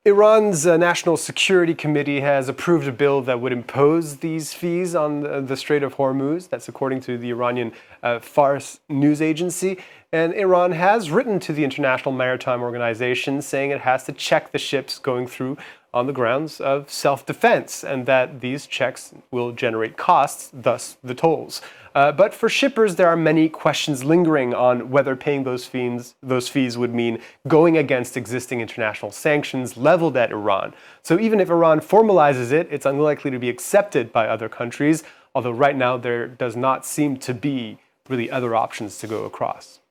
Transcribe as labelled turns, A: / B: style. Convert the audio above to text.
A: Iran's National Security Committee has approved a bill that would impose these fees on the Strait of Hormuz. That's according to the Iranian Fars news agency. And Iran has written to the International Maritime Organization saying it has to check the ships going through on the grounds of self-defense, and that these checks will generate costs, thus the tolls. But for shippers, there are many questions lingering on whether paying those fees would mean going against existing international sanctions leveled at Iran. So even if Iran formalizes it, it's unlikely to be accepted by other countries, although right now there does not seem to be really other options to go across.